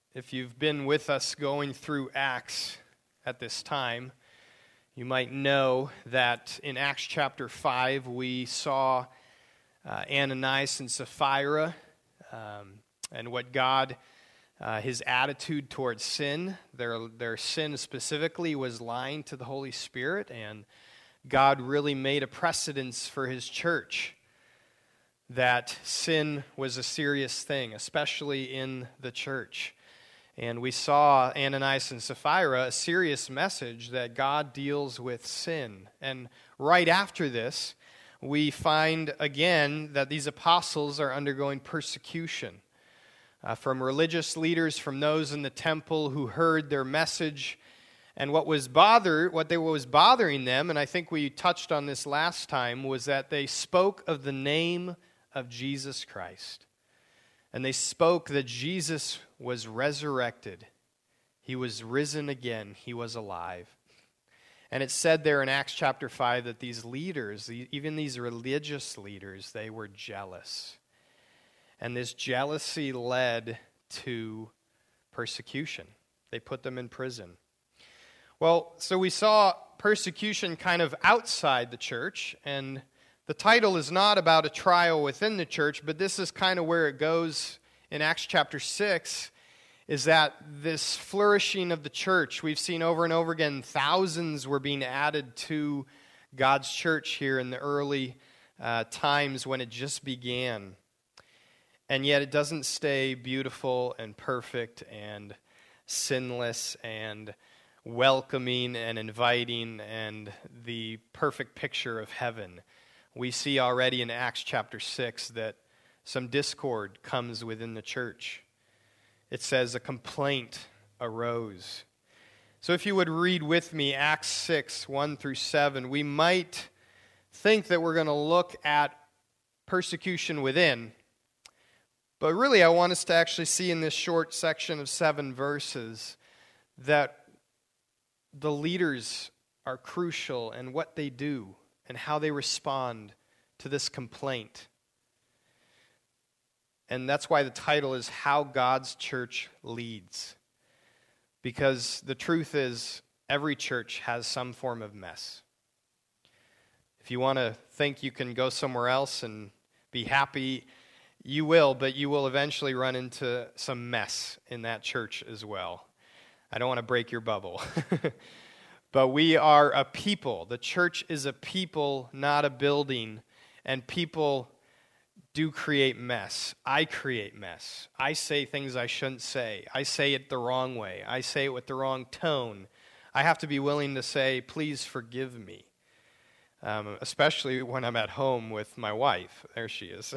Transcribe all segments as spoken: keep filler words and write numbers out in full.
If you've been with us going through Acts at this time, you might know that in Acts chapter five, we saw uh, Ananias and Sapphira um, and what God, uh, his attitude towards sin. Their, their sin specifically was lying to the Holy Spirit, and God really made a precedence for his church that sin was a serious thing, especially in the church. And we saw Ananias and Sapphira, a serious message that God deals with sin. And right after this, we find again that these apostles are undergoing persecution uh, from religious leaders, from those in the temple who heard their message. And what was bother, what they was bothering them, and I think we touched on this last time, was that they spoke of the name of Jesus Christ. And they spoke that Jesus was resurrected. He was risen again. He was alive. And it said there in Acts chapter five that these leaders, even these religious leaders, they were jealous. And this jealousy led to persecution. They put them in prison. Well, so we saw persecution kind of outside the church, and the title is not about a trial within the church, but this is kind of where it goes in Acts chapter six, is that this flourishing of the church, we've seen over and over again, thousands were being added to God's church here in the early uh, times when it just began. And yet it doesn't stay beautiful and perfect and sinless and welcoming and inviting and the perfect picture of heaven. We see already in Acts chapter six that some discord comes within the church. It says a complaint arose. So if you would read with me Acts six, one through seven, we might think that we're going to look at persecution within. But really I want us to actually see in this short section of seven verses that the leaders are crucial in what they do and how they respond to this complaint. And that's why the title is How God's Church Leads. Because the truth is, every church has some form of mess. If you want to think you can go somewhere else and be happy, you will, but you will eventually run into some mess in that church as well. I don't want to break your bubble. But we are a people. The church is a people, not a building. And people do create mess. I create mess. I say things I shouldn't say. I say it the wrong way. I say it with the wrong tone. I have to be willing to say, please forgive me. Um, especially when I'm at home with my wife. There she is.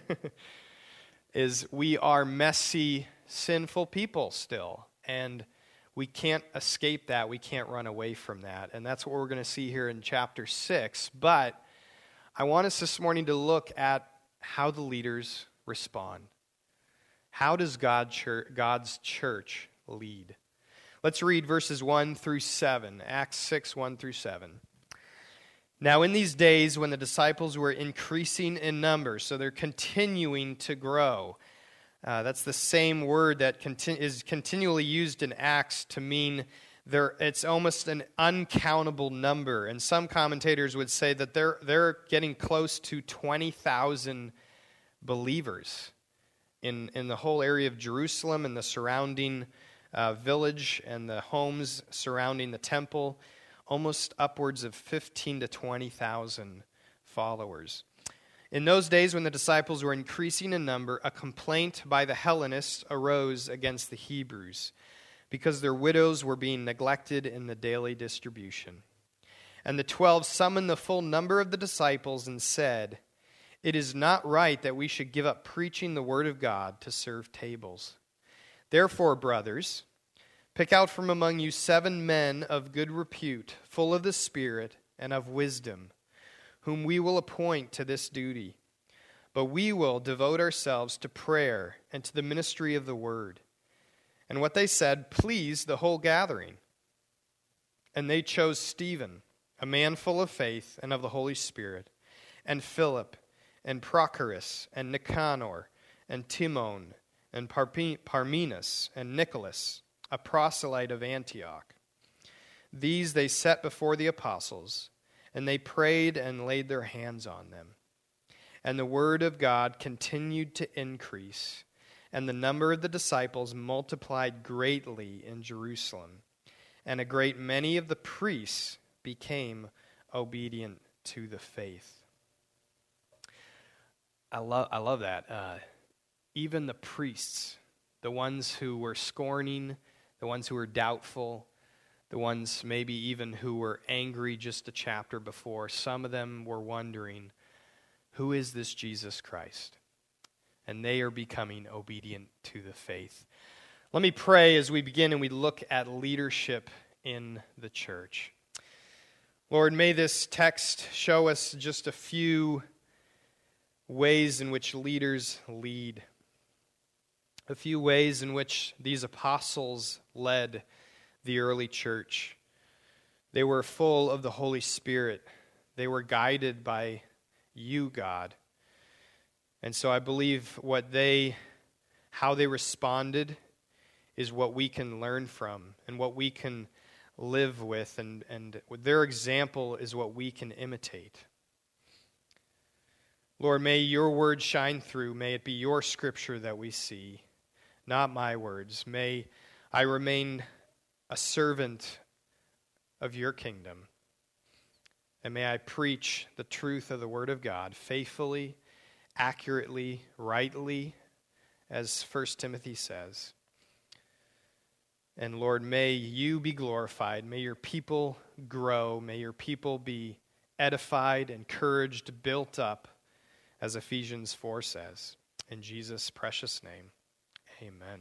Is we are messy, sinful people still. And we can't escape that. We can't run away from that. And that's what we're going to see here in chapter six. But I want us this morning to look at how the leaders respond. How does God church, God's church lead? Let's read verses one through seven. Acts six, one through seven. Now in these days when the disciples were increasing in number, so they're continuing to grow. Uh, that's the same word that conti- is continually used in Acts to mean there. It's almost an uncountable number. And some commentators would say that they're they're getting close to twenty thousand believers in, in the whole area of Jerusalem and the surrounding uh, village and the homes surrounding the temple. Almost upwards of fifteen to twenty thousand followers. In those days when the disciples were increasing in number, a complaint by the Hellenists arose against the Hebrews because their widows were being neglected in the daily distribution. And the twelve summoned the full number of the disciples and said, "It is not right that we should give up preaching the word of God to serve tables. Therefore, brothers, pick out from among you seven men of good repute, full of the Spirit and of wisdom, whom we will appoint to this duty. But we will devote ourselves to prayer and to the ministry of the word." And what they said pleased the whole gathering. And they chose Stephen, a man full of faith and of the Holy Spirit, and Philip, and Prochorus, and Nicanor, and Timon, and Parmenas, and Nicholas, a proselyte of Antioch. These they set before the apostles, and they prayed and laid their hands on them. And the word of God continued to increase, and the number of the disciples multiplied greatly in Jerusalem, and a great many of the priests became obedient to the faith. I love, I love that. Uh, even the priests, the ones who were scorning, the ones who were doubtful, the ones maybe even who were angry just a chapter before, some of them were wondering, who is this Jesus Christ? And they are becoming obedient to the faith. Let me pray as we begin and we look at leadership in the church. Lord, may this text show us just a few ways in which leaders lead, a few ways in which these apostles led the early church. They were full of the Holy Spirit. They were guided by you, God. And so I believe what they, how they responded is what we can learn from and what we can live with, and, and their example is what we can imitate. Lord, may your word shine through. May it be your scripture that we see, not my words. May I remain a servant of your kingdom. And may I preach the truth of the word of God faithfully, accurately, rightly, as First Timothy says. And Lord, may you be glorified. May your people grow. May your people be edified, encouraged, built up, as Ephesians four says. In Jesus' precious name, amen.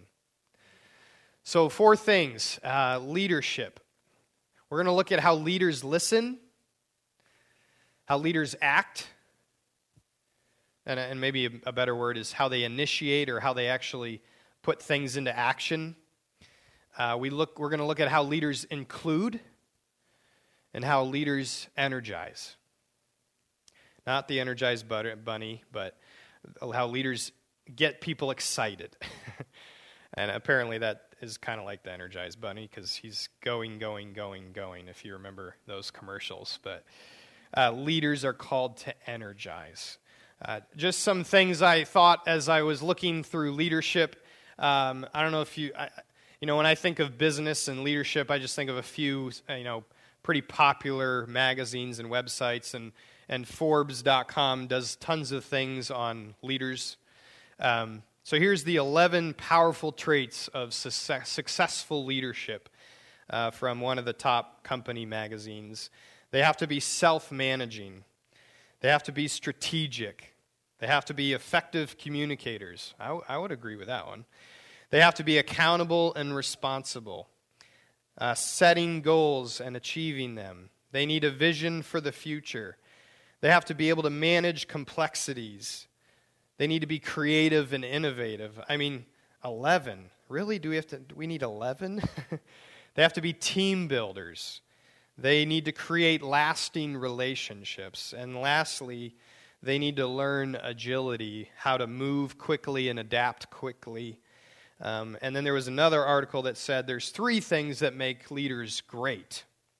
So four things. Uh, leadership. We're going to look at how leaders listen, how leaders act, and, and maybe a, a better word is how they initiate or how they actually put things into action. Uh, we look. We're going to look at how leaders include and how leaders energize. Not the Energized Bunny, but how leaders get people excited. And apparently that is kind of like the Energized Bunny because he's going, going, going, going, if you remember those commercials. But uh, leaders are called to energize. Uh, just some things I thought as I was looking through leadership. Um, I don't know if you, I, you know, when I think of business and leadership, I just think of a few, you know, pretty popular magazines and websites, and and Forbes dot com does tons of things on leaders. Um, so here's the eleven powerful traits of success, successful leadership uh, from one of the top company magazines. They have to be self-managing. They have to be strategic. They have to be effective communicators. I, w- I would agree with that one. They have to be accountable and responsible, uh, setting goals and achieving them. They need a vision for the future. They have to be able to manage complexities. They need to be creative and innovative. I mean, eleven. Really? Do we have to? Do we need eleven? They have to be team builders. They need to create lasting relationships. And lastly, they need to learn agility, how to move quickly and adapt quickly. Um, and then there was another article that said there's three things that make leaders great.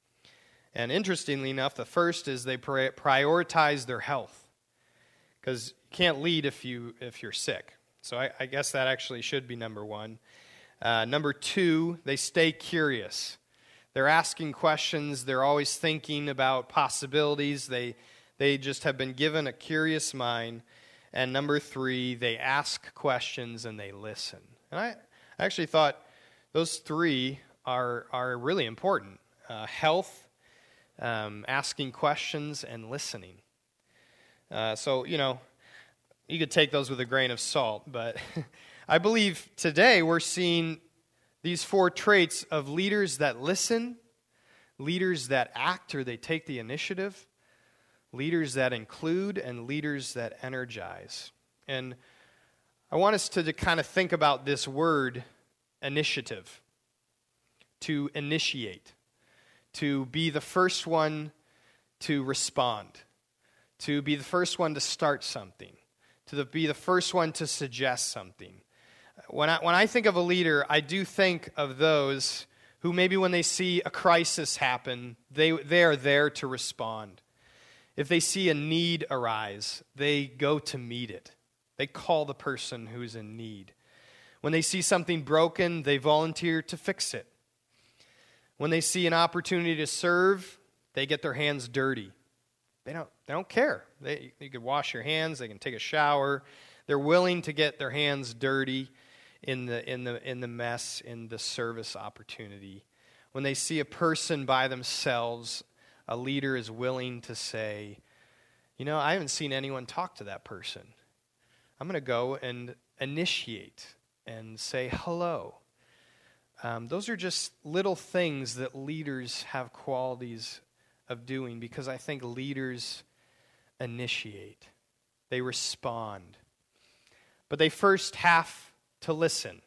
And interestingly enough, the first is they prioritize their health, because you can't lead if you if you're sick. So I, I guess that actually should be number one. Uh, number two, they stay curious. They're asking questions. They're always thinking about possibilities. They they just have been given a curious mind. And number three, they ask questions and they listen. And I actually thought those three are are really important: uh, health, Um, asking questions, and listening. Uh, so, you know, you could take those with a grain of salt, but I believe today we're seeing these four traits of leaders that listen, leaders that act or they take the initiative, leaders that include, and leaders that energize. And I want us to, to kind of think about this word, initiative, to initiate. To be the first one to respond, to be the first one to start something, to the, be the first one to suggest something. When I, when I think of a leader, I do think of those who maybe when they see a crisis happen, they, they are there to respond. If they see a need arise, they go to meet it. They call the person who's in need. When they see something broken, they volunteer to fix it. When they see an opportunity to serve, they get their hands dirty. They don't, they don't care. They, you can wash your hands, they can take a shower. They're willing to get their hands dirty in the in the in the mess, in the service opportunity. When they see a person by themselves, a leader is willing to say, you know, I haven't seen anyone talk to that person. I'm going to go and initiate and say hello. Um, those are just little things that leaders have qualities of doing, because I think leaders initiate. They respond. But they first have to listen.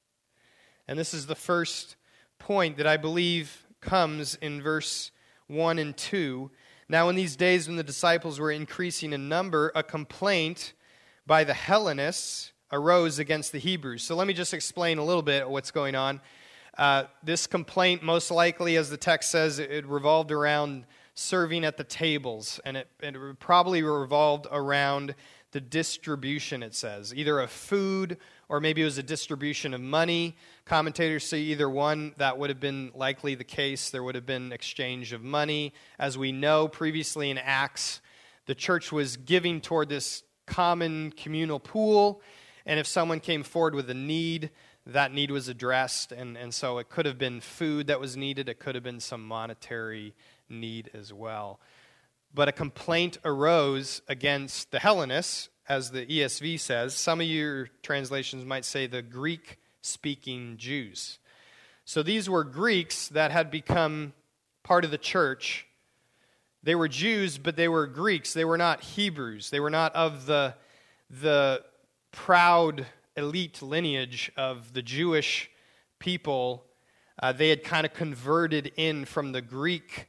And this is the first point that I believe comes in verse one and two. Now in these days when the disciples were increasing in number, a complaint by the Hellenists arose against the Hebrews. So let me just explain a little bit what's going on. Uh, this complaint, most likely, as the text says, it revolved around serving at the tables, and it, it probably revolved around the distribution, it says, either of food or maybe it was a distribution of money. Commentators say either one, that would have been likely the case. There would have been exchange of money. As we know, previously in Acts, the church was giving toward this common communal pool, and if someone came forward with a need, that need was addressed, and, and so it could have been food that was needed. It could have been some monetary need as well. But a complaint arose against the Hellenists, as the E S V says. Some of your translations might say the Greek-speaking Jews. So these were Greeks that had become part of the church. They were Jews, but they were Greeks. They were not Hebrews. They were not of the, the proud elite lineage of the Jewish people. Uh, they had kind of converted in from the Greek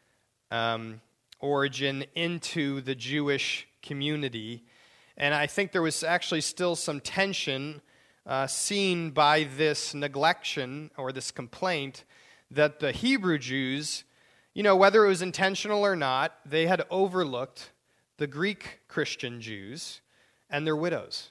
um, origin into the Jewish community. And I think there was actually still some tension uh, seen by this neglection or this complaint that the Hebrew Jews, you know, whether it was intentional or not, they had overlooked the Greek Christian Jews and their widows.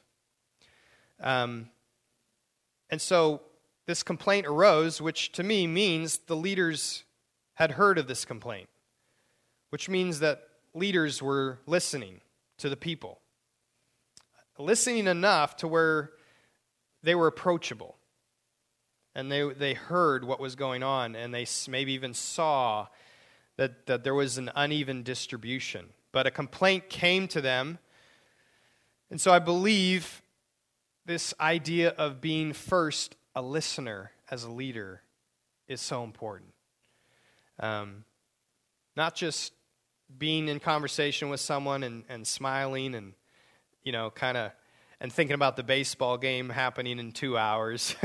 Um, and so this complaint arose, which to me means the leaders had heard of this complaint, which means that leaders were listening to the people, listening enough to where they were approachable, and they they heard what was going on, and they maybe even saw that, that there was an uneven distribution. But a complaint came to them, and so I believe this idea of being first a listener as a leader is so important. Um, not just being in conversation with someone and, and smiling and, you know, kind of, and thinking about the baseball game happening in two hours.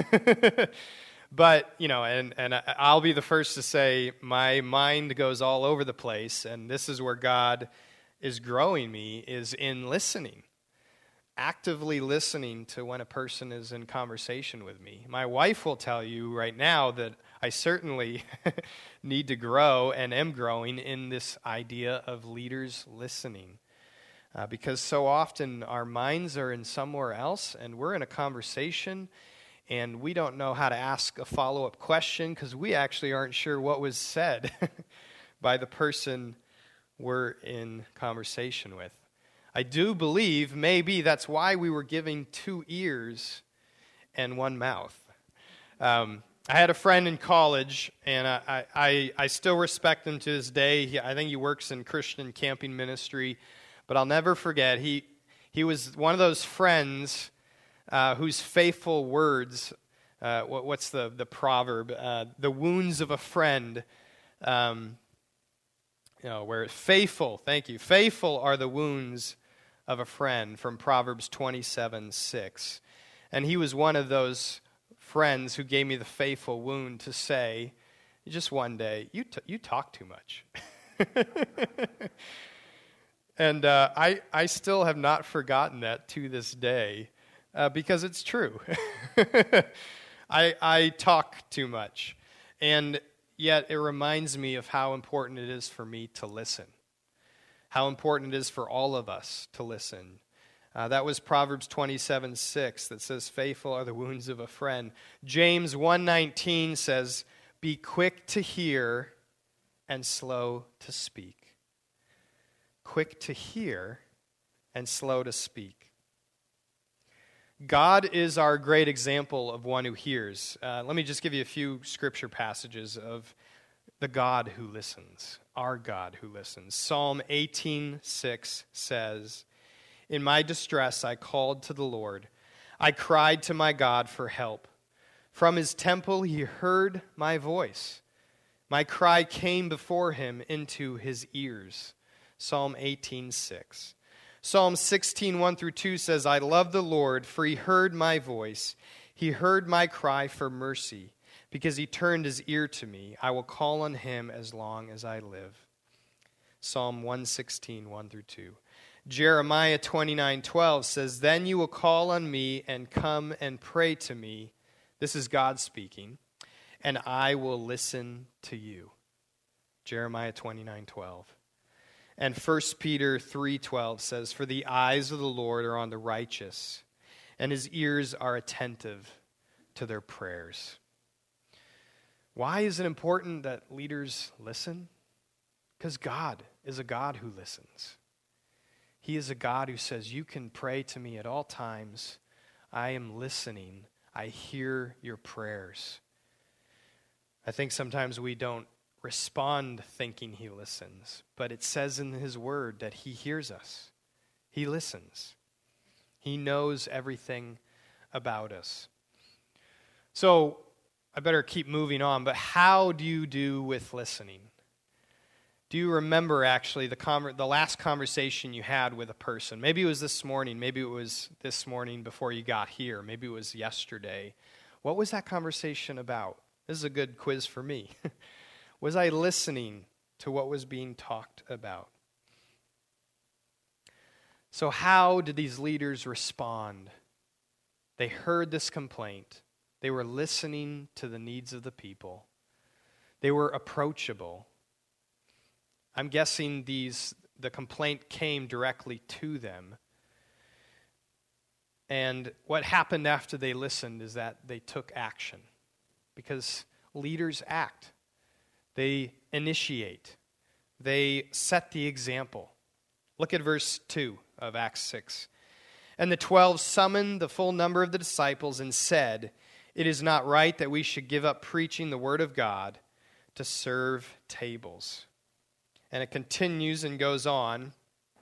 But, you know, and, and I'll be the first to say my mind goes all over the place, and this is where God is growing me, is in listening. Actively listening to when a person is in conversation with me. My wife will tell you right now that I certainly need to grow and am growing in this idea of leaders listening. Uh, because so often our minds are in somewhere else and we're in a conversation and we don't know how to ask a follow-up question because we actually aren't sure what was said by the person we're in conversation with. I do believe maybe that's why we were giving two ears and one mouth. Um, I had a friend in college, and I, I, I still respect him to this day. He, I think he works in Christian camping ministry, but I'll never forget, he, he was one of those friends uh, whose faithful words, uh, what, what's the, the proverb? Uh, the wounds of a friend, um, you know, where faithful, thank you, faithful are the wounds of a friend, from Proverbs twenty-seven six. And he was one of those friends who gave me the faithful wound to say, just one day, you t- you talk too much. And uh, I, I still have not forgotten that to this day. uh, because it's true. I, I talk too much, and yet it reminds me of how important it is for me to listen, how important it is for all of us to listen. Uh, that was Proverbs twenty-seven six that says, faithful are the wounds of a friend. James one nineteen says, be quick to hear and slow to speak. Quick to hear and slow to speak. God is our great example of one who hears. Uh, let me just give you a few scripture passages of the God who listens, our God who listens. Psalm eighteen six says, in my distress I called to the Lord. I cried to my God for help. From his temple he heard my voice. My cry came before him into his ears. Psalm eighteen six. Psalm sixteen one through two says, I love the Lord, for he heard my voice. He heard my cry for mercy. Because he turned his ear to me, I will call on him as long as I live. Psalm one sixteen one through two. Jeremiah twenty-nine twelve says, then you will call on me and come and pray to me. This is God speaking. And I will listen to you. Jeremiah twenty-nine twelve. And First Peter three twelve says, for the eyes of the Lord are on the righteous, and his ears are attentive to their prayers. Why is it important that leaders listen? Because God is a God who listens. He is a God who says, you can pray to me at all times. I am listening. I hear your prayers. I think sometimes we don't respond thinking he listens, but it says in his word that he hears us. He listens. He knows everything about us. So I better keep moving on, but how do you do with listening? Do you remember actually the conver- the last conversation you had with a person? Maybe it was this morning. Maybe it was this morning before you got here. Maybe it was yesterday. What was that conversation about? This is a good quiz for me. Was I listening to what was being talked about? So how did these leaders respond? They heard this complaint. They were listening to the needs of the people. They were approachable. I'm guessing these the complaint came directly to them. And what happened after they listened is that they took action. Because leaders act. They initiate. They set the example. Look at verse two of Acts six. And the twelve summoned the full number of the disciples and said, it is not right that we should give up preaching the word of God to serve tables. And it continues and goes on.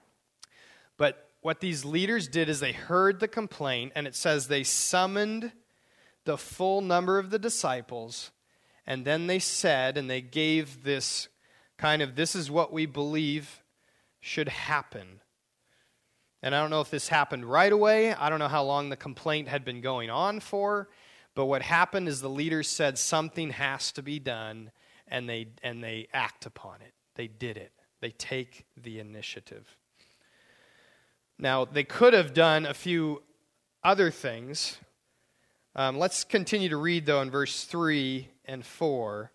But what these leaders did is they heard the complaint, and it says they summoned the full number of the disciples, and then they said, and they gave this kind of, this is what we believe should happen. And I don't know if this happened right away. I don't know how long the complaint had been going on for. But what happened is the leaders said something has to be done, and they and they act upon it. They did it. They take the initiative. Now, they could have done a few other things. Um, let's continue to read, though, in verse three and four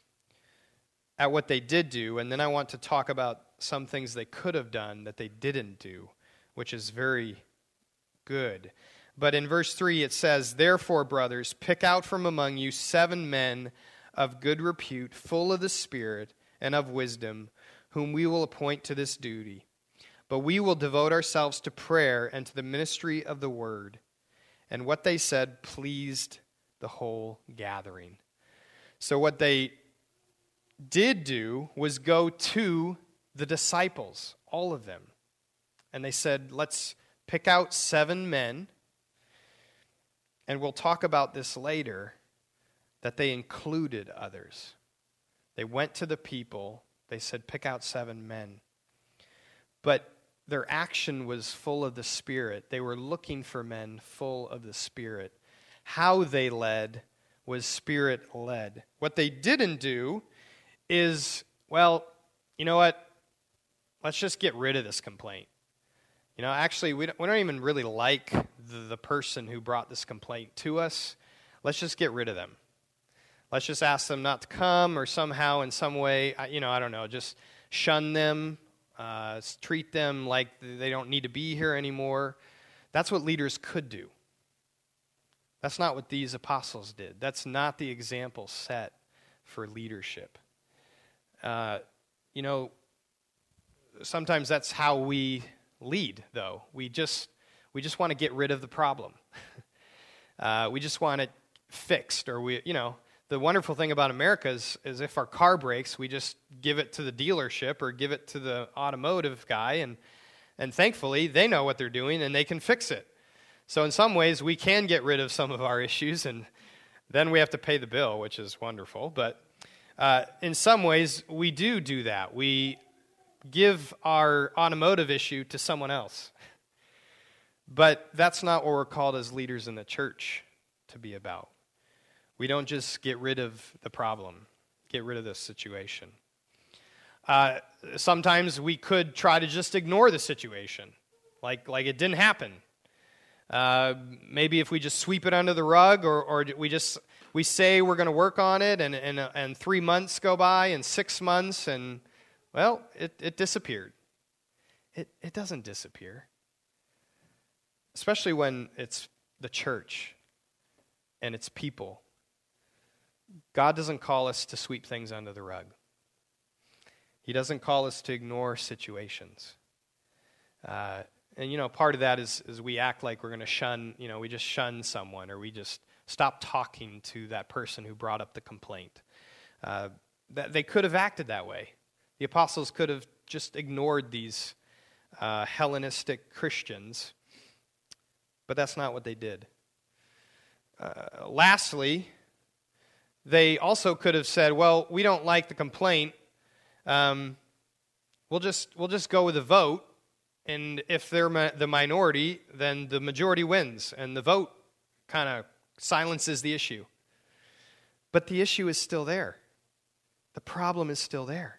at what they did do, and then I want to talk about some things they could have done that they didn't do, which is very good. But in verse three it says, therefore, brothers, pick out from among you seven men of good repute, full of the Spirit and of wisdom, whom we will appoint to this duty. But we will devote ourselves to prayer and to the ministry of the word. And what they said pleased the whole gathering. So what they did do was go to the disciples, all of them. And they said, let's pick out seven men. And we'll talk about this later, that they included others. They went to the people. They said, pick out seven men. But their action was full of the Spirit. They were looking for men full of the Spirit. How they led was Spirit-led. What they didn't do is, well, you know what? Let's just get rid of this complaint. You know, actually, we don't, we don't even really like the, the person who brought this complaint to us. Let's just get rid of them. Let's just ask them not to come, or somehow in some way, you know, I don't know, just shun them, uh, treat them like they don't need to be here anymore. That's what leaders could do. That's not what these apostles did. That's not the example set for leadership. Uh, you know, sometimes that's how we lead, though. We just we just want to get rid of the problem. uh, we just want it fixed, or we, you know, the wonderful thing about America is, is if our car breaks, we just give it to the dealership or give it to the automotive guy, and and thankfully they know what they're doing and they can fix it. So in some ways, we can get rid of some of our issues, and then we have to pay the bill, which is wonderful. But uh, in some ways, we do do that. We give our automotive issue to someone else. But that's not what we're called as leaders in the church to be about. We don't just get rid of the problem, get rid of the situation. Uh, sometimes we could try to just ignore the situation, like, like it didn't happen. Uh, maybe if we just sweep it under the rug, or, or we just we say we're going to work on it, and, and and three months go by, and six months, and well, it, it disappeared. It it doesn't disappear, especially when it's the church and it's people. God doesn't call us to sweep things under the rug. He doesn't call us to ignore situations. Uh, And, you know, part of that is, is we act like we're going to shun, you know, we just shun someone, or we just stop talking to that person who brought up the complaint. Uh, that they could have acted that way. The apostles could have just ignored these uh, Hellenistic Christians, but that's not what they did. Uh, lastly, they also could have said, well, we don't like the complaint. Um, we'll just we'll just go with a vote. And if they're ma- the minority, then the majority wins, and the vote kind of silences the issue. But the issue is still there. The problem is still there.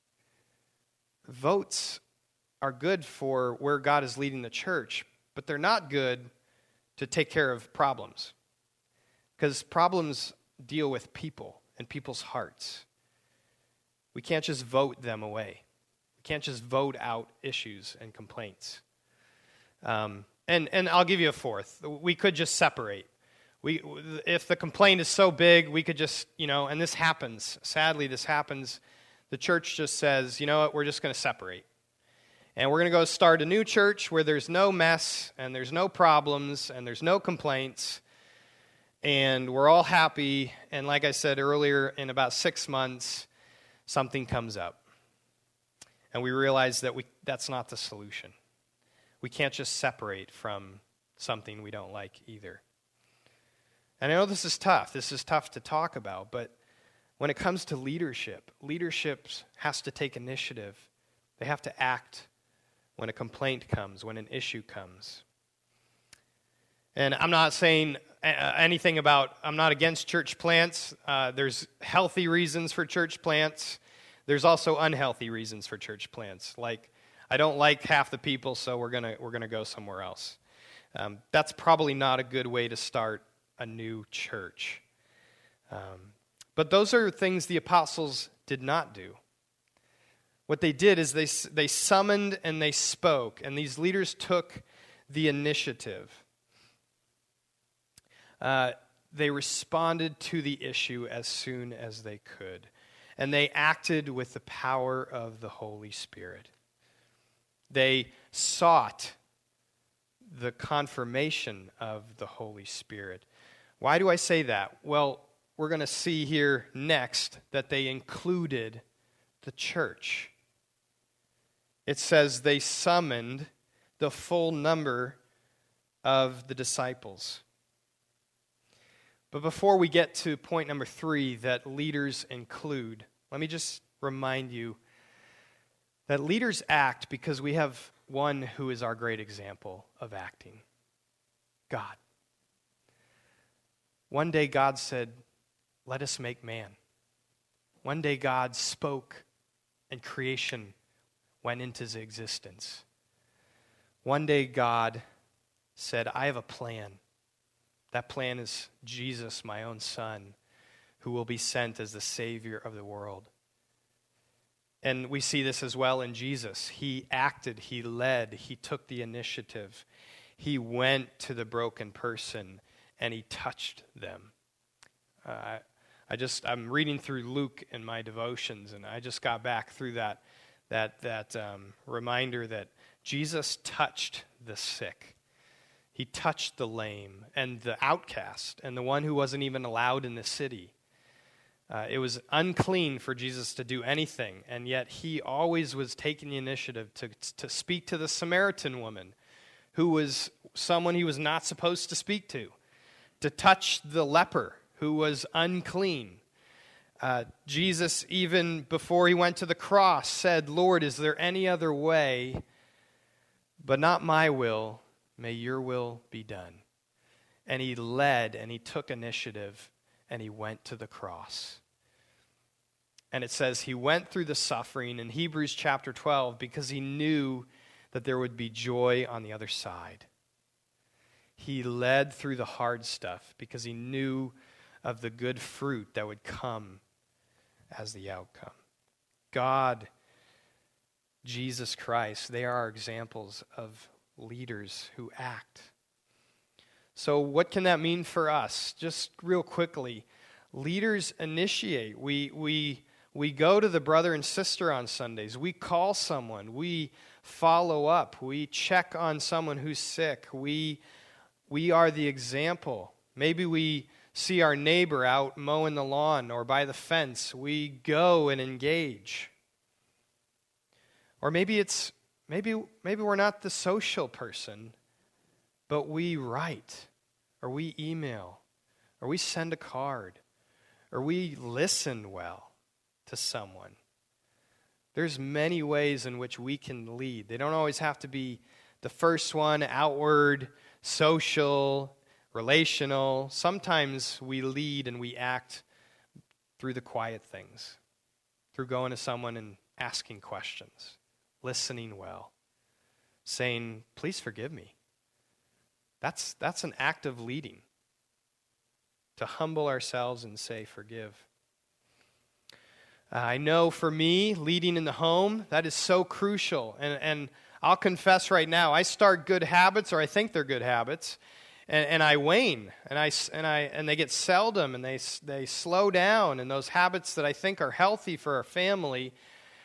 Votes are good for where God is leading the church, but they're not good to take care of problems. Because problems deal with people and people's hearts. We can't just vote them away. Can't just vote out issues and complaints. Um, and and I'll give you a fourth. We could just separate. We if the complaint is so big, we could just, you know, and this happens. Sadly, this happens. The church just says, you know what, we're just going to separate. And we're going to go start a new church where there's no mess and there's no problems and there's no complaints. And we're all happy. And like I said earlier, in about six months, something comes up. And we realize that we that's not the solution. We can't just separate from something we don't like either. And I know this is tough. This is tough to talk about, but when it comes to leadership, leadership has to take initiative. They have to act when a complaint comes, when an issue comes. And I'm not saying anything about, I'm not against church plants. Uh, there's healthy reasons for church plants. There's also unhealthy reasons for church plants, like I don't like half the people, so we're gonna we're gonna go somewhere else. Um, that's probably not a good way to start a new church. Um, but those are things the apostles did not do. What they did is they they summoned and they spoke, and these leaders took the initiative. Uh, they responded to the issue as soon as they could. And they acted with the power of the Holy Spirit. They sought the confirmation of the Holy Spirit. Why do I say that? Well, we're going to see here next that they included the church. It says they summoned the full number of the disciples. But before we get to point number three, that leaders include, let me just remind you that leaders act because we have one who is our great example of acting, God. One day God said, let us make man. One day God spoke and creation went into existence. One day God said, I have a plan. That plan is Jesus, my own son, who will be sent as the Savior of the world. And we see this as well in Jesus. He acted, he led, he took the initiative. He went to the broken person and he touched them. Uh, I just, I'm reading through Luke in my devotions, and I just got back through that, that, that um, reminder that Jesus touched the sick. He touched the lame and the outcast and the one who wasn't even allowed in the city. Uh, it was unclean for Jesus to do anything, and yet he always was taking the initiative to, to speak to the Samaritan woman, who was someone he was not supposed to speak to, to touch the leper, who was unclean. Uh, Jesus, even before he went to the cross, said, Lord, is there any other way? But not my will, may your will be done. And he led and he took initiative and he went to the cross. And it says he went through the suffering in Hebrews chapter twelve because he knew that there would be joy on the other side. He led through the hard stuff because he knew of the good fruit that would come as the outcome. God, Jesus Christ, they are examples of leaders who act. So what can that mean for us? Just real quickly, leaders initiate. We we we go to the brother and sister on Sundays. We call someone. We follow up. We check on someone who's sick. We we are the example. Maybe we see our neighbor out mowing the lawn or by the fence. We go and engage. Or maybe it's maybe maybe we're not the social person, but we write, or we email, or we send a card, or we listen well to someone. There's many ways in which we can lead. They don't always have to be the first one, outward, social, relational. Sometimes we lead and we act through the quiet things, through going to someone and asking questions, listening well, saying, please forgive me. That's, that's an act of leading, to humble ourselves and say, forgive. Uh, I know for me, leading in the home, that is so crucial. And, and I'll confess right now, I start good habits, or I think they're good habits, and, and I wane, and I, and I and they get seldom, and they they slow down, and those habits that I think are healthy for our family,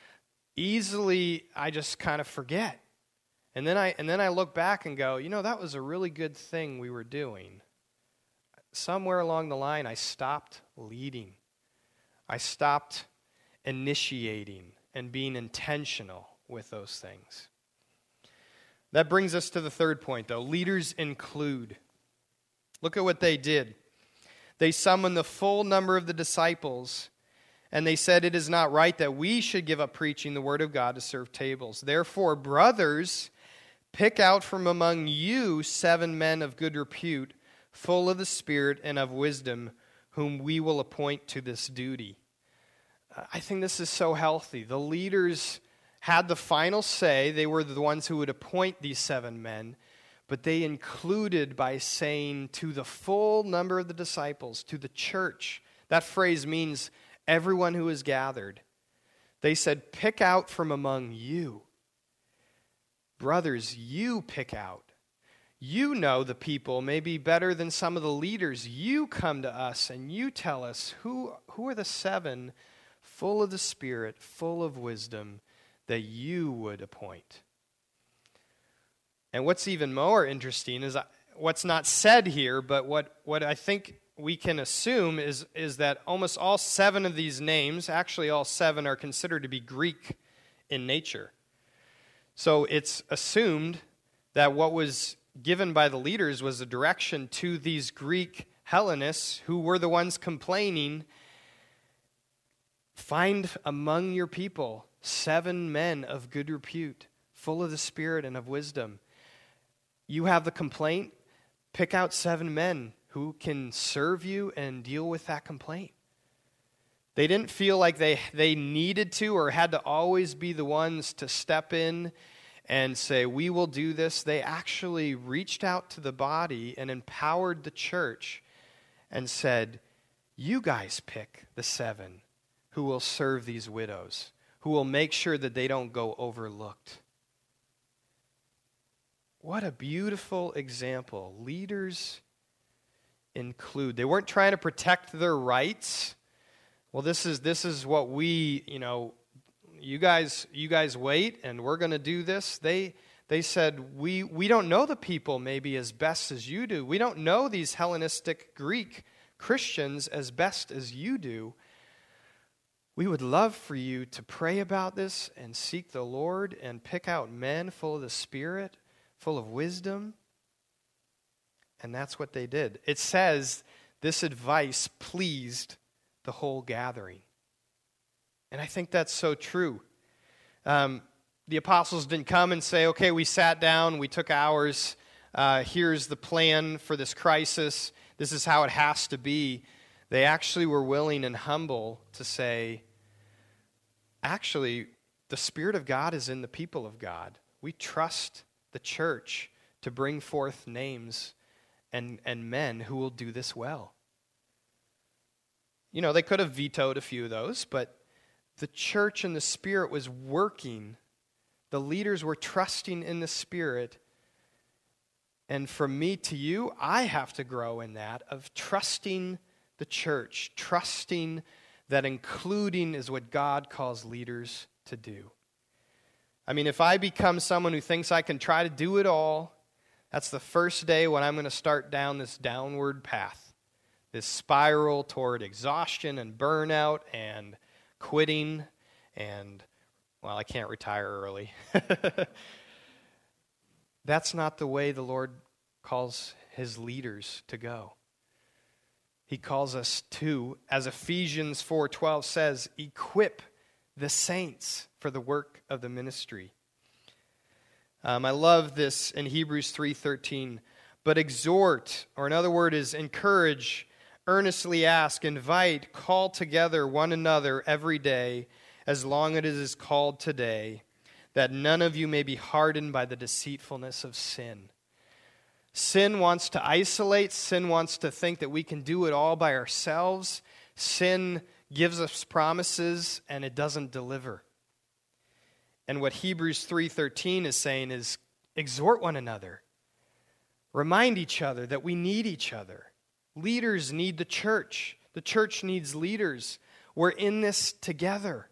easily I just kind of forget. And then I and then I look back and go, you know, that was a really good thing we were doing. Somewhere along the line, I stopped leading. I stopped initiating and being intentional with those things. That brings us to the third point, though. Leaders include. Look at what they did. They summoned the full number of the disciples, and they said, it is not right that we should give up preaching the word of God to serve tables. Therefore, brothers, pick out from among you seven men of good repute, full of the Spirit and of wisdom, whom we will appoint to this duty. Uh, I think this is so healthy. The leaders had the final say. They were the ones who would appoint these seven men, but they included by saying to the full number of the disciples, to the church. That phrase means everyone who is gathered. They said, pick out from among you. Brothers, you pick out. You know the people maybe better than some of the leaders. You come to us and you tell us who, who are the seven full of the Spirit, full of wisdom, that you would appoint. And what's even more interesting is what's not said here, but what, what I think we can assume is, is that almost all seven of these names, actually all seven, are considered to be Greek in nature. So it's assumed that what was given by the leaders was a direction to these Greek Hellenists who were the ones complaining, find among your people seven men of good repute, full of the Spirit and of wisdom. You have the complaint, pick out seven men who can serve you and deal with that complaint. They didn't feel like they, they needed to or had to always be the ones to step in and say, we will do this, they actually reached out to the body and empowered the church and said, you guys pick the seven who will serve these widows, who will make sure that they don't go overlooked. What a beautiful example. Leaders include. They weren't trying to protect their rights. Well, this is this is what we, you know, you guys you guys wait and we're going to do this. They they said, we we don't know the people maybe as best as you do. We don't know these Hellenistic Greek Christians as best as you do. We would love for you to pray about this and seek the Lord and pick out men full of the Spirit, full of wisdom. And that's what they did. It says this advice pleased the whole gathering. And I think that's so true. Um, the apostles didn't come and say, okay, we sat down, we took hours, uh, here's the plan for this crisis, this is how it has to be. They actually were willing and humble to say, actually, the Spirit of God is in the people of God. We trust the church to bring forth names and, and men who will do this well. You know, they could have vetoed a few of those, but the church and the Spirit was working. The leaders were trusting in the Spirit. And from me to you, I have to grow in that of trusting the church, trusting that including is what God calls leaders to do. I mean, if I become someone who thinks I can try to do it all, that's the first day when I'm going to start down this downward path, this spiral toward exhaustion and burnout and quitting and, well, I can't retire early. That's not the way the Lord calls his leaders to go. He calls us to, as Ephesians four twelve says, equip the saints for the work of the ministry. Um, I love this in Hebrews three thirteen. But exhort, or another word is encourage, earnestly ask, invite, call together one another every day, as long as it is called today, that none of you may be hardened by the deceitfulness of sin. Sin wants to isolate. Sin wants to think that we can do it all by ourselves. Sin gives us promises, and it doesn't deliver. And what Hebrews three thirteen is saying is, exhort one another. Remind each other that we need each other. Leaders need the church. The church needs leaders. We're in this together.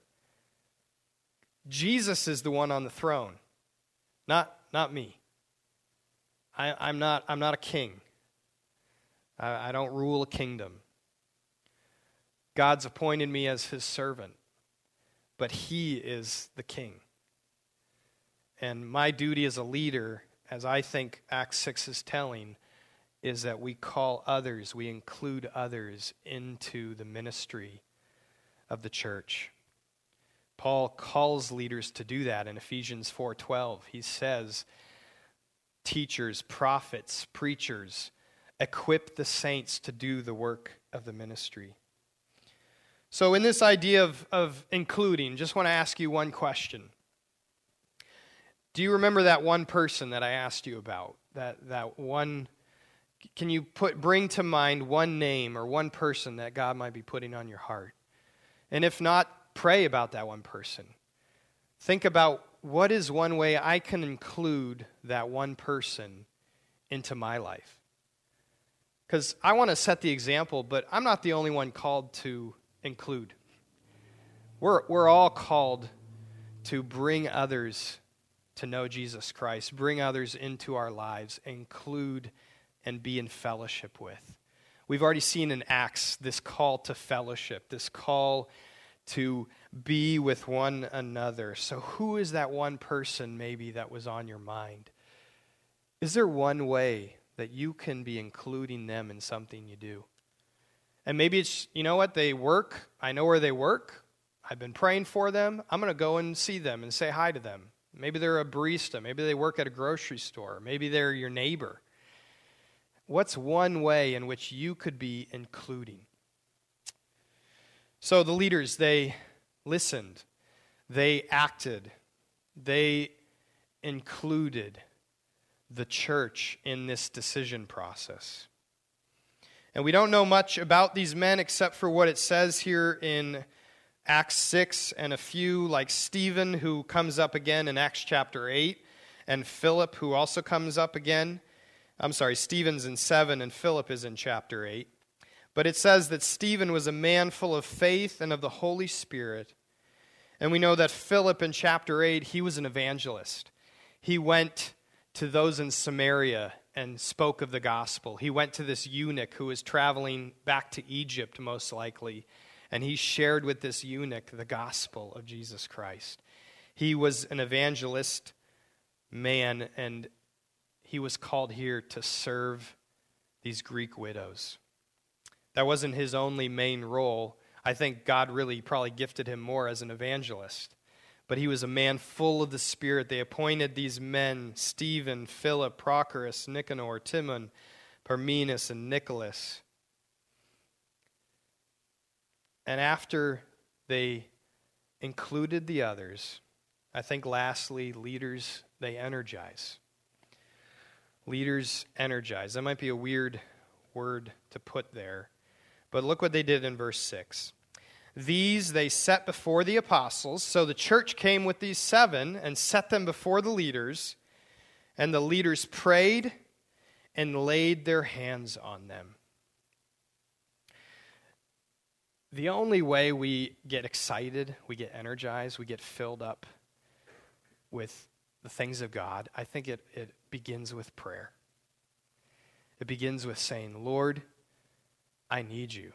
Jesus is the one on the throne, not, not me. I, I'm not, I'm not a king. I, I don't rule a kingdom. God's appointed me as his servant, but he is the king. And my duty as a leader, as I think Acts six is telling, is that we call others, we include others into the ministry of the church. Paul calls leaders to do that in Ephesians four twelve. He says, teachers, prophets, preachers, equip the saints to do the work of the ministry. So in this idea of, of including, just want to ask you one question. Do you remember that one person that I asked you about? That that one, can you put bring to mind one name or one person that God might be putting on your heart? And if not, pray about that one person. Think about what is one way I can include that one person into my life. Because I want to set the example, but I'm not the only one called to include. We're, we're all called to bring others to know Jesus Christ, bring others into our lives, include and be in fellowship with. We've already seen in Acts this call to fellowship, this call to be with one another. So who is that one person maybe that was on your mind? Is there one way that you can be including them in something you do? And maybe it's, you know what, they work. I know where they work. I've been praying for them. I'm going to go and see them and say hi to them. Maybe they're a barista. Maybe they work at a grocery store. Maybe they're your neighbor. What's one way in which you could be including? So the leaders, they listened. They acted. They included the church in this decision process. And we don't know much about these men except for what it says here in Acts six, and a few like Stephen, who comes up again in Acts chapter eight, and Philip, who also comes up again. I'm sorry, Stephen's in seven and Philip is in chapter eight. But it says that Stephen was a man full of faith and of the Holy Spirit. And we know that Philip in chapter eight, he was an evangelist. He went to those in Samaria and spoke of the gospel. He went to this eunuch who was traveling back to Egypt, most likely, and he shared with this eunuch the gospel of Jesus Christ. He was an evangelist man, and he was called here to serve these Greek widows. That wasn't his only main role. I think God really probably gifted him more as an evangelist. But he was a man full of the Spirit. They appointed these men, Stephen, Philip, Prochorus, Nicanor, Timon, Parmenas, and Nicholas. And after they included the others, I think lastly, leaders, they energize. Leaders energize. That might be a weird word to put there. But look what they did in verse six. These they set before the apostles. So the church came with these seven and set them before the leaders. And the leaders prayed and laid their hands on them. The only way we get excited, we get energized, we get filled up with the things of God, I think it, it begins with prayer. It begins with saying, Lord, I need you.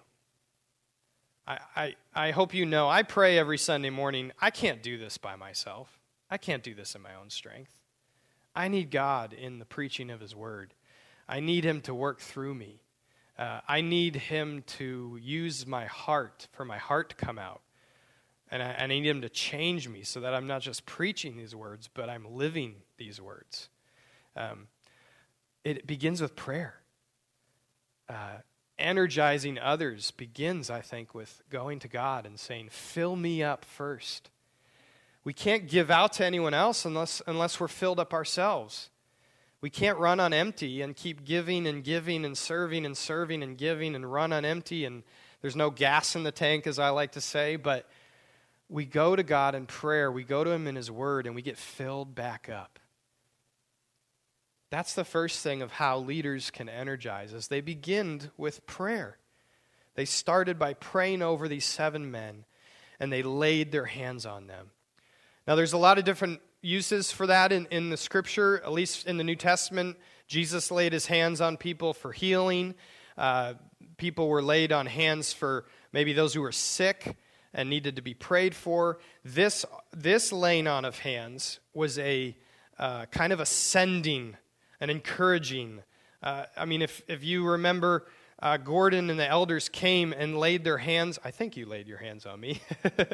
I, I, I hope you know, I pray every Sunday morning. I can't do this by myself. I can't do this in my own strength. I need God in the preaching of his word. I need him to work through me. Uh, I need him to use my heart, for my heart to come out. And I, I need him to change me so that I'm not just preaching these words, but I'm living these words. Um, it begins with prayer. Uh, energizing others begins, I think, with going to God and saying, fill me up first. We can't give out to anyone else unless, unless we're filled up ourselves. We can't run on empty and keep giving and giving and serving and serving and giving and run on empty, and there's no gas in the tank, as I like to say, but we go to God in prayer, we go to him in his word, and we get filled back up. That's the first thing of how leaders can energize, is they begin with prayer. They started by praying over these seven men, and they laid their hands on them. Now, there's a lot of different uses for that in, in the Scripture, at least in the New Testament. Jesus laid his hands on people for healing. Uh, people were laid on hands for maybe those who were sick and needed to be prayed for. This, this laying on of hands was a uh, kind of a sending, an encouraging. Uh, I mean, if, if you remember, uh, Gordon and the elders came and laid their hands. I think you laid your hands on me.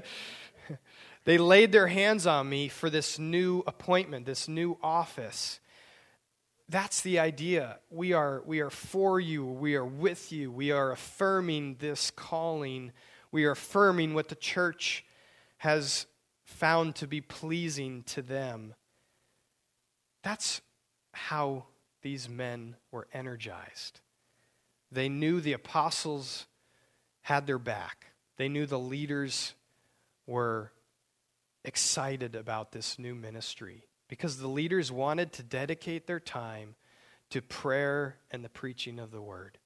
They laid their hands on me for this new appointment, this new office. That's the idea. We are, we are for you. We are with you. We are affirming this calling. We are affirming what the church has found to be pleasing to them. That's how these men were energized. They knew the apostles had their back. They knew the leaders were excited about this new ministry because the leaders wanted to dedicate their time to prayer and the preaching of the word.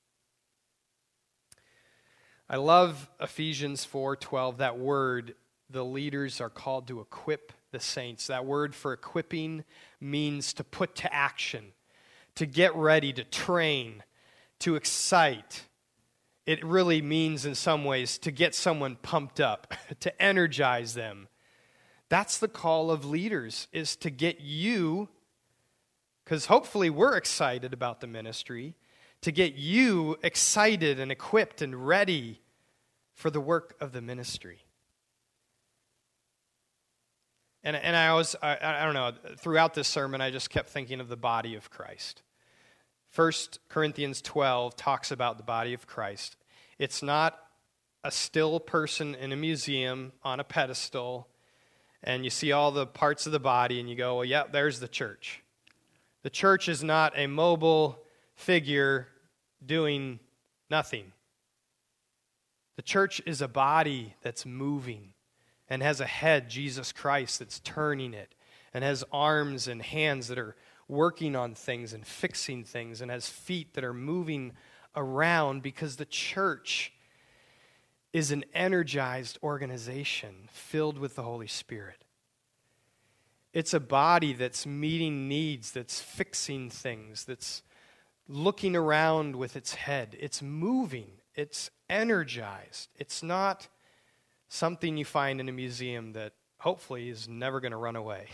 I love Ephesians four twelve, that word, the leaders are called to equip the saints. That word for equipping means to put to action, to get ready, to train, to excite. It really means in some ways to get someone pumped up, to energize them. That's the call of leaders, is to get you, because hopefully we're excited about the ministry, to get you excited and equipped and ready for the work of the ministry. And, and I always, I, I don't know, throughout this sermon, I just kept thinking of the body of Christ. First Corinthians twelve talks about the body of Christ. It's not a still person in a museum on a pedestal. and you see all the parts of the body, and you go, well, yeah, there's the church. The church is not a mobile figure doing nothing. The church is a body that's moving and has a head, Jesus Christ, that's turning it, and has arms and hands that are working on things and fixing things, and has feet that are moving around, because the church is an energized organization filled with the Holy Spirit. It's a body that's meeting needs, that's fixing things, that's looking around with its head. It's moving. It's energized. It's not something you find in a museum that hopefully is never going to run away.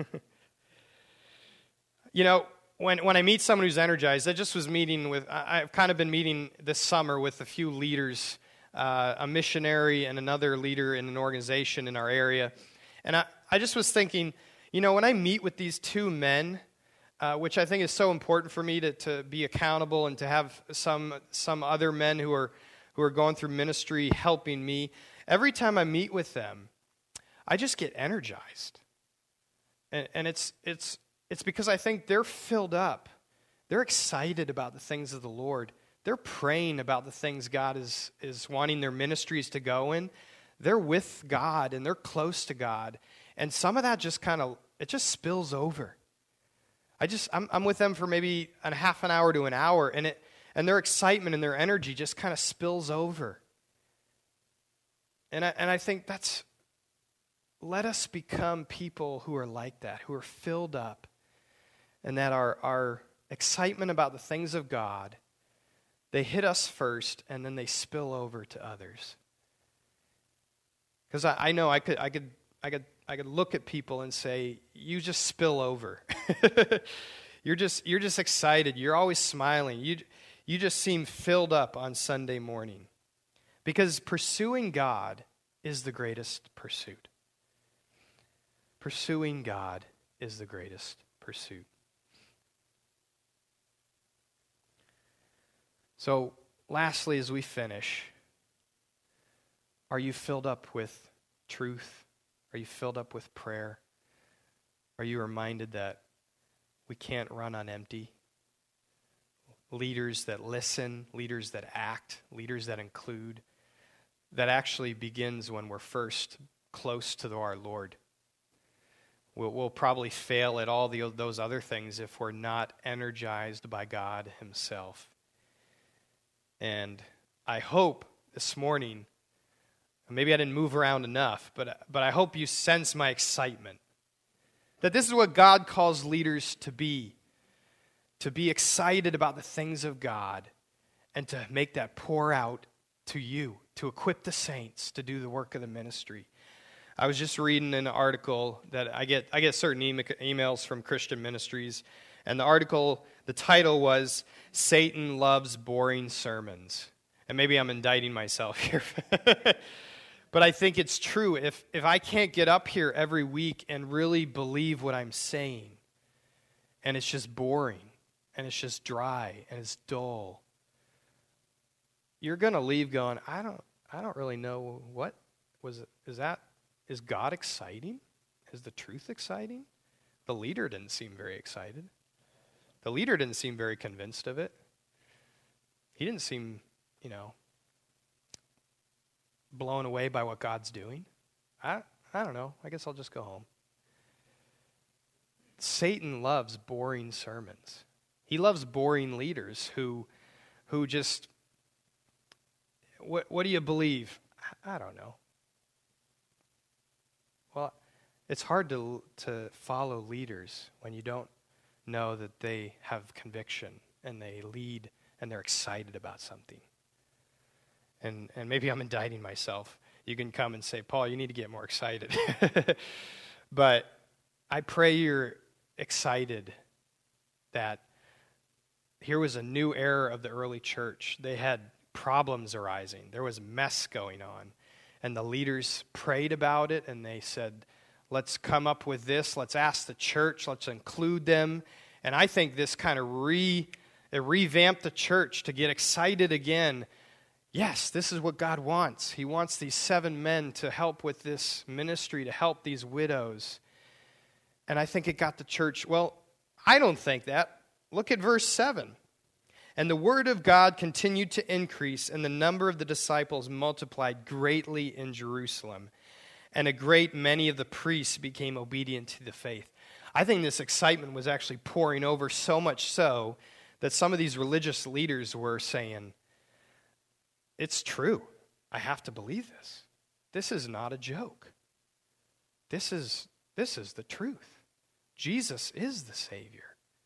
You know, when when I meet someone who's energized, I just was meeting with, I, I've kind of been meeting this summer with a few leaders, uh, a missionary and another leader in an organization in our area. And I, I just was thinking, you know, when I meet with these two men, uh, which I think is so important for me to, to be accountable and to have some some other men who are who are going through ministry helping me, every time I meet with them, I just get energized. And, and it's it's it's because I think they're filled up. They're excited about the things of the Lord. They're praying about the things God is, is wanting their ministries to go in. They're with God and they're close to God. And some of that just kind of, it just spills over. I just, I'm, I'm with them for maybe a half an hour to an hour, and it, and their excitement and their energy just kind of spills over. And I, and I think that's, let us become people who are like that, who are filled up, and that our, our excitement about the things of God, they hit us first, and then they spill over to others. Because I, I know I could, I could, I could, I could look at people and say, "You just spill over. you're just, you're just excited. You're always smiling. You, you just seem filled up on Sunday morning." Because pursuing God is the greatest pursuit. Pursuing God is the greatest pursuit. So, lastly, as we finish, are you filled up with truth? Are you filled up with prayer? Are you reminded that we can't run on empty? Leaders that listen, leaders that act, leaders that include, that actually begins when we're first close to our Lord. We'll, we'll probably fail at all the, those other things if we're not energized by God Himself. And I hope this morning, maybe I didn't move around enough, but, but I hope you sense my excitement. That this is what God calls leaders to be. To be excited about the things of God and to make that pour out to you, to equip the saints to do the work of the ministry. I was just reading an article that I get I get certain e- emails from Christian ministries, and the article, the title was, "Satan Loves Boring Sermons." And maybe I'm indicting myself here. But I think it's true. If if I can't get up here every week and really believe what I'm saying, and it's just boring, and it's just dry, and it's dull, you're going to leave going, I don't I don't really know what was it. Is that is God exciting? Is the truth exciting? The leader didn't seem very excited. The leader didn't seem very convinced of it. He didn't seem, you know, blown away by what God's doing. I I don't know. I guess I'll just go home. Satan loves boring sermons. He loves boring leaders who who just, what what do you believe? I, I don't know. Well, it's hard to to follow leaders when you don't know that they have conviction and they lead and they're excited about something. And and maybe I'm indicting myself. You can come and say, "Paul, you need to get more excited." But I pray you're excited that here was a new era of the early church. They had problems arising. There was mess going on. And the leaders prayed about it, and they said, let's come up with this. Let's ask the church. Let's include them. And I think this kind of re, it revamped the church to get excited again. yes, this is what God wants. He wants these seven men to help with this ministry, to help these widows. And I think it got the church, well, I don't think that. Look at verse seven. And the word of God continued to increase, and the number of the disciples multiplied greatly in Jerusalem. And a great many of the priests became obedient to the faith. I think this excitement was actually pouring over, so much so that some of these religious leaders were saying, it's true. I have to believe this. This is not a joke. This is, this is the truth. Jesus is the Savior.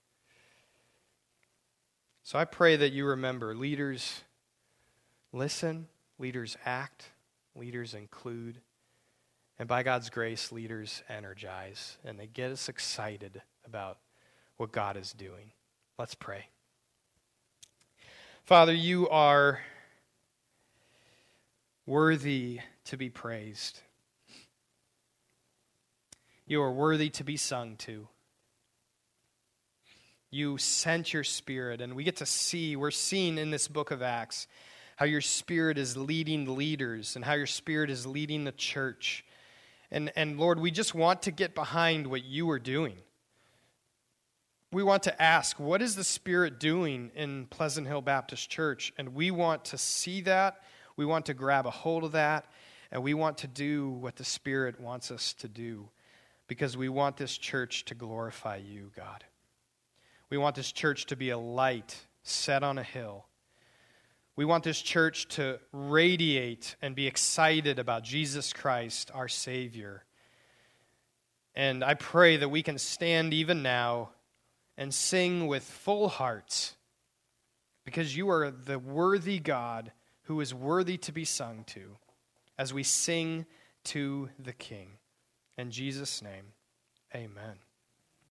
So I pray that you remember, leaders listen, leaders act, leaders include, and by God's grace, leaders energize, and they get us excited about what God is doing. Let's pray. Father, you are worthy to be praised. You are worthy to be sung to. You sent your Spirit, and we get to see, we're seeing in this book of Acts, how your Spirit is leading leaders and how your Spirit is leading the church. And, and Lord, we just want to get behind what you are doing. We want to ask, what is the Spirit doing in Pleasant Hill Baptist Church? And we want to see that. We want to grab a hold of that. And we want to do what the Spirit wants us to do, because we want this church to glorify you, God. We want this church to be a light set on a hill. We want this church to radiate and be excited about Jesus Christ, our Savior. And I pray that we can stand even now and sing with full hearts, because you are the worthy God who is worthy to be sung to, as we sing to the King. In Jesus' name, amen.